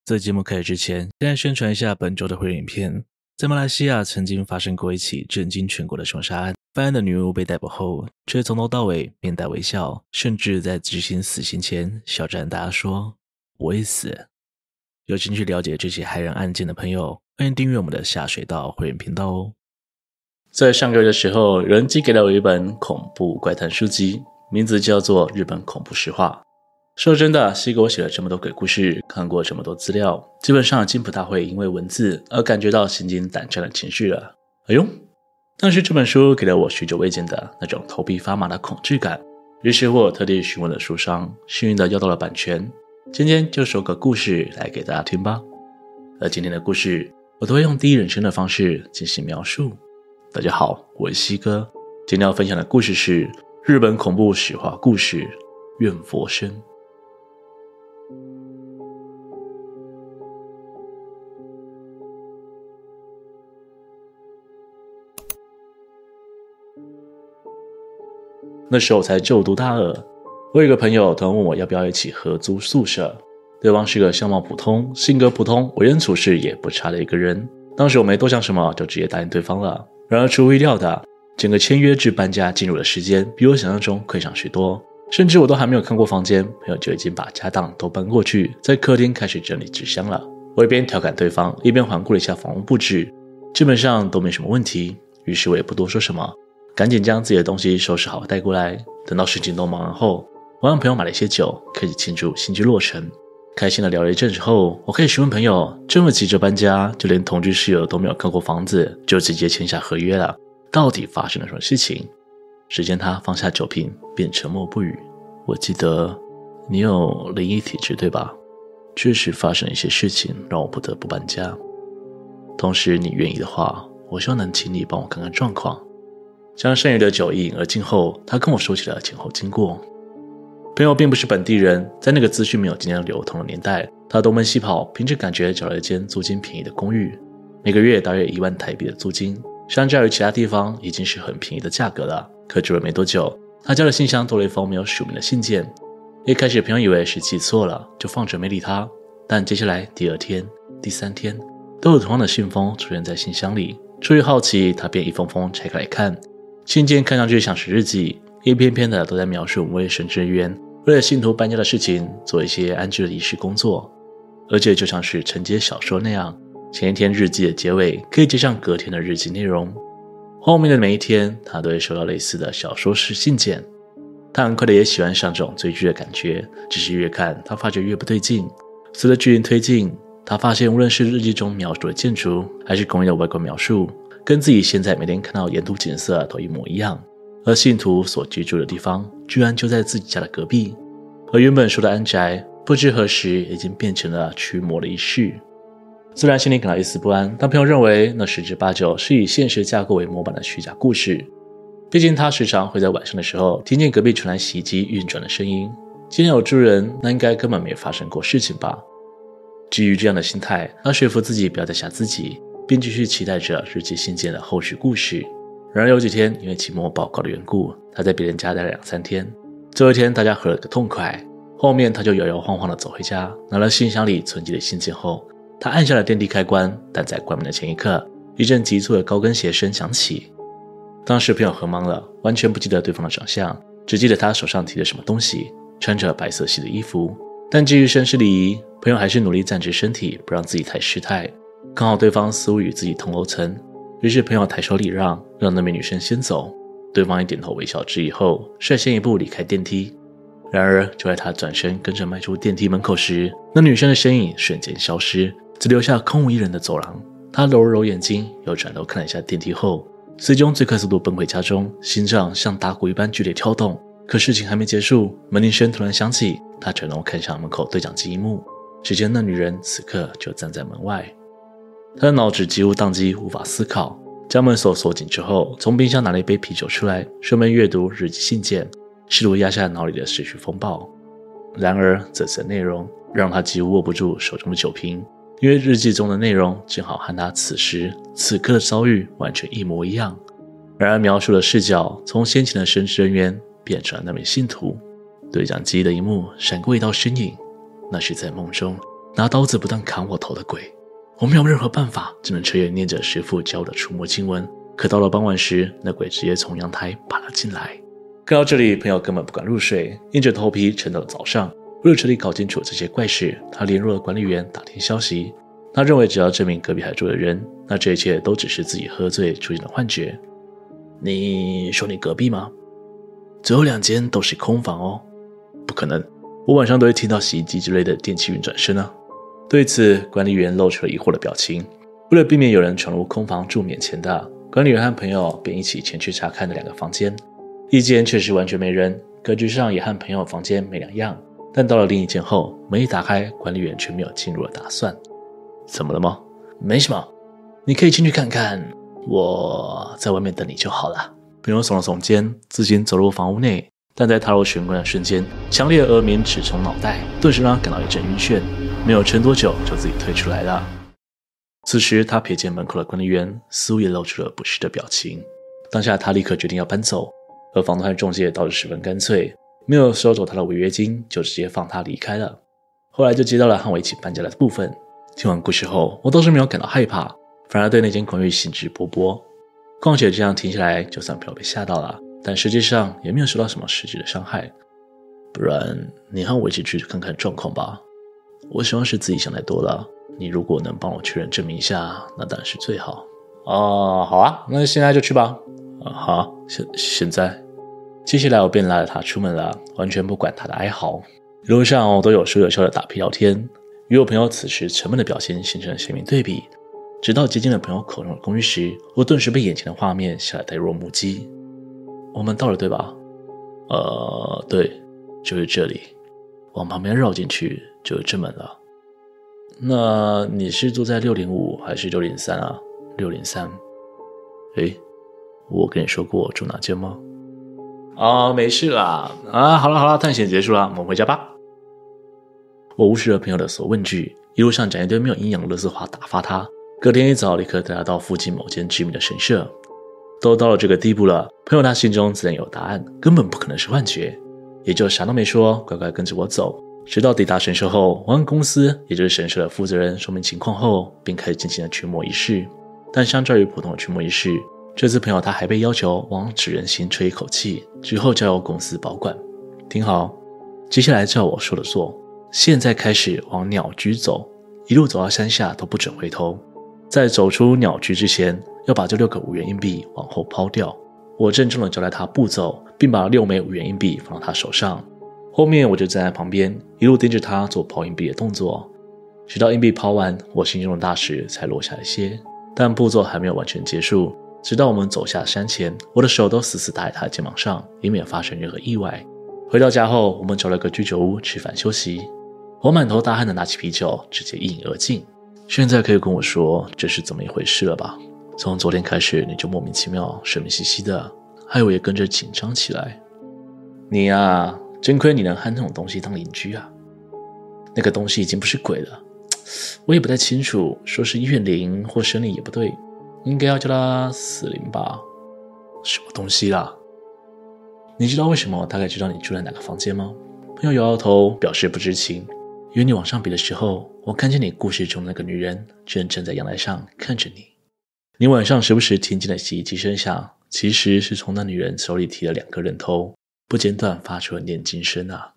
在节目开始之前，先来宣传一下本周的会员影片。在马来西亚曾经发生过一起震惊全国的凶杀案，犯案的女巫被逮捕后，却从头到尾面带微笑，甚至在执行死刑前笑着和大家说我会死。有兴趣了解这起骇人案件的朋友，欢迎订阅我们的下水道会员频道哦。在上个月的时候，有人寄给了我一本恐怖怪谈书籍，名字叫做《日本恐怖实话》。说真的，西哥我写了这么多鬼故事，看过这么多资料，基本上已经不大会因为文字而感觉到心惊胆战的情绪了。哎呦，但是这本书给了我许久未见的那种头皮发麻的恐惧感，于是我特地询问了书商，幸运的要到了版权。今天就说个故事来给大家听吧。而今天的故事，我都会用第一人称的方式进行描述。大家好，我是西哥，今天要分享的故事是日本恐怖实话故事怨佛生。那时候我才就读大二，我有一个朋友突然问我要不要一起合租宿舍。对方是个相貌普通、性格普通、为人处事也不差的一个人。当时我没多想什么，就直接答应对方了。然而出乎意料的，整个签约至搬家进入的时间比我想象中快上许多，甚至我都还没有看过房间，朋友就已经把家当都搬过去，在客厅开始整理纸箱了。我一边调侃对方，一边环顾了一下房屋布置，基本上都没什么问题，于是我也不多说什么，赶紧将自己的东西收拾好带过来。等到事情都忙完后，我让朋友买了一些酒，开始庆祝新居落成。开心的聊了一阵子后，我可以询问朋友，这么急着搬家，就连同居室友都没有看过房子，就直接签下合约了，到底发生了什么事情？只见他放下酒瓶，便沉默不语。我记得你有灵异体质对吧？确实发生了一些事情，让我不得不搬家。同时你愿意的话，我希望能请你帮我看看状况。将剩余的酒一饮而尽后，他跟我说起了前后经过。朋友并不是本地人，在那个资讯没有今天流通的年代，他东奔西跑，凭着感觉找了一间租金便宜的公寓，每个月大约1万台币的租金，相较于其他地方已经是很便宜的价格了。可住了没多久，他家的信箱多了一封没有署名的信件。一开始朋友以为是寄错了，就放着没理他，但接下来第2天、第3天都有同样的信封出现在信箱里。出于好奇，他便一封封拆开来看，信件看上去像是日记，一篇篇的都在描述为神职人员为了信徒搬家的事情做一些安置的仪式工作，而且就像是承接小说那样，前一天日记的结尾可以接上隔天的日记内容。后面的每一天他都会收到类似的小说式信件。他很快的也喜欢上这种追剧的感觉，只是越看他发觉越不对劲。随着剧情推进，他发现无论是日记中描述的建筑还是公寓的外观描述，跟自己现在每天看到沿途景色都一模一样，而信徒所居住的地方居然就在自己家的隔壁。而原本说的安宅不知何时已经变成了驱魔的仪式。虽然心里感到一丝不安，但朋友认为那十之八九是以现实架构为模板的虚假故事。毕竟他时常会在晚上的时候听见隔壁传来洗衣机运转的声音，既然有住人，那应该根本没发生过事情吧。基于这样的心态，他说服自己不要再吓自己，并继续期待着日记信件的后续故事。然而有几天因为期末报告的缘故，他在别人家待了2-3天。最后一天大家喝了个痛快，后面他就摇摇晃晃地走回家，拿了信箱里存积的信件后，他按下了电梯开关，但在关门的前一刻，一阵急促的高跟鞋声响起。当时朋友喝懵了，完全不记得对方的长相，只记得他手上提着什么东西，穿着白色系的衣服。但基于绅士礼仪，朋友还是努力站直身体，不让自己太失态。刚好对方似乎与自己同楼层，于是朋友抬手礼让，让那名女生先走。对方一点头微笑致意后，率先一步离开电梯。然而就在他转身跟着迈出电梯门口时，那女生的身影瞬间消失，只留下空无一人的走廊。他揉了揉眼睛，又转头看了一下电梯后，随即用最快速度奔回家中，心脏像打鼓一般剧烈跳动。可事情还没结束，门铃声突然响起，他转头看向门口对讲机一幕，只见那女人此刻就站在门外。他的脑子几乎宕机，无法思考。将门锁锁紧之后，从冰箱拿了一杯啤酒出来，顺便阅读日记信件，试图压下脑里的思绪风暴。然而这次的内容让他几乎握不住手中的酒瓶，因为日记中的内容正好和他此时此刻的遭遇完全一模一样。然而描述的视角从先前的神职人员变成了那名信徒。对讲机的一幕闪过一道身影，那是在梦中拿刀子不断砍我头的鬼。我没有任何办法，只能彻夜念着师父教我的除魔经文。可到了傍晚时，那鬼直接从阳台爬了进来。看到这里，朋友根本不敢入睡，硬着头皮撑到了早上。为了彻底搞清楚这些怪事，他联络了管理员打听消息。他认为只要证明隔壁还住的人，那这一切都只是自己喝醉出现的幻觉。你说你隔壁吗？最后2间都是空房哦。不可能，我晚上都会听到洗衣机之类的电器运转声啊。对此，管理员露出了疑惑的表情。为了避免有人闯入空房住免钱的，管理员和朋友便一起前去查看了2个房间。一间确实完全没人，格局上也和朋友房间没两样。但到了另一间后，门一打开，管理员却没有进入的打算。怎么了吗？没什么，你可以进去看看，我在外面等你就好了。朋友耸了耸肩，自行走入房屋内，但在踏入玄关的瞬间，强烈的恶名直冲脑袋，顿时让他感到一阵晕眩，没有撑多久就自己退出来了。此时他瞥见门口的管理员，似乎也露出了不适的表情。当下他立刻决定要搬走，而房东和中介倒是十分干脆，没有收走他的违约金，就直接放他离开了。后来就接到了和我一起搬家的部分。听完故事后，我倒是没有感到害怕，反而对那间公寓兴致勃勃。况且这样听下来，就算朋友被吓到了，但实际上也没有受到什么实质的伤害。不然你和我一起去看看状况吧。我希望是自己想太多了，你如果能帮我确认证明一下，那当然是最好。好啊，那现在就去吧。好，现在。接下来我便拉着他出门了，完全不管他的哀嚎。一路上我都有说有笑的打屁聊天，与我朋友此时沉闷的表情形成了鲜明对比。直到接近了朋友口中的公寓时，我顿时被眼前的画面吓得呆若木鸡。我们到了对吧？对，就是这里。往旁边绕进去就是正门了。那你是住在605还是603啊？603。诶，我跟你说过我住哪间吗？没事啦。好了，探险结束了，我们回家吧。我无视了朋友的所问句，一路上讲一堆没有营养的垃圾话打发他。隔天一早立刻带他到附近某间知名的神社。都到了这个地步了，朋友他心中自然有答案，根本不可能是幻觉，也就啥都没说，乖乖跟着我走。直到抵达神社后，我和公司也就是神社的负责人说明情况后，便开始进行了驱魔仪式。但相较于普通的驱魔仪式，这次朋友他还被要求往纸人形吹一口气，之后交由公司保管。听好，接下来照我说的做，现在开始往鸟居走，一路走到山下都不准回头。在走出鸟居之前，要把这6个5元硬币往后抛掉。我郑重地交代他步骤，并把6枚5元硬币放到他手上。后面我就站在旁边，一路盯着他做抛硬币的动作，直到硬币抛完，我心中的大石才落下一些。但步骤还没有完全结束，直到我们走下山前，我的手都死死打在他的肩膀上，以免发生任何意外。回到家后，我们找了个居酒屋吃饭休息。我满头大汗地拿起啤酒，直接一饮而尽。现在可以跟我说这是怎么一回事了吧？从昨天开始你就莫名其妙神秘兮兮的，害我也跟着紧张起来。你啊，真亏你能和那种东西当邻居啊。那个东西已经不是鬼了，我也不太清楚，说是怨灵或生灵也不对，应该要叫它死灵吧。什么东西啦？你知道为什么我大概知道你住在哪个房间吗？朋友摇摇头表示不知情。因为你往上比的时候，我看见你故事中那个女人正站在阳台上看着你。你晚上时不时听见的洗衣机声响，其实是从那女人手里提了2个人头，不间断发出了念经声啊。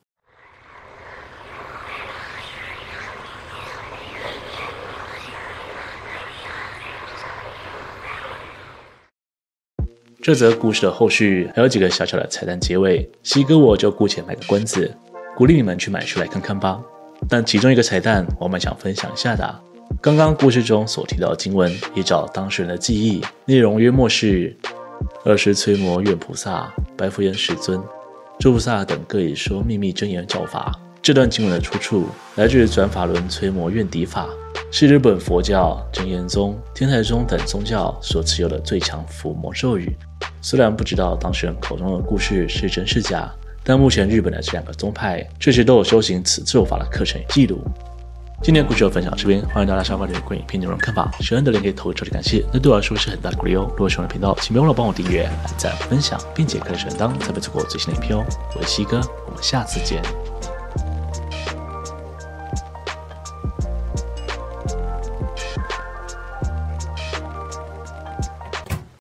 这则故事的后续还有几个小小的彩蛋结尾，西哥我就姑且卖个关子，鼓励你们去买书来看看吧。但其中一个彩蛋我们想分享一下的，刚刚故事中所提到的经文，依照当事人的记忆，内容约莫是：20摧魔怨菩萨，白佛言世尊，诸菩萨等各以说秘密真言教法。这段经文的出处来自于转法轮摧魔怨敌法，是日本佛教、真言宗、天台宗等宗教所持有的最强伏魔咒语。虽然不知道当事人口中的故事是真是假，但目前日本的这2个宗派确实都有修行此咒法的课程与记录。今天的故事就分享到这边，欢迎大家下方留言关于影片内容看法，喜欢的人可以投超级感谢，那对我来说是很大的鼓励哦。如果喜欢我的频道，请别忘了帮我订阅、按赞、分享，并且开启小铃铛，才不会错过最新的影片哦。我是西哥，我们下次见。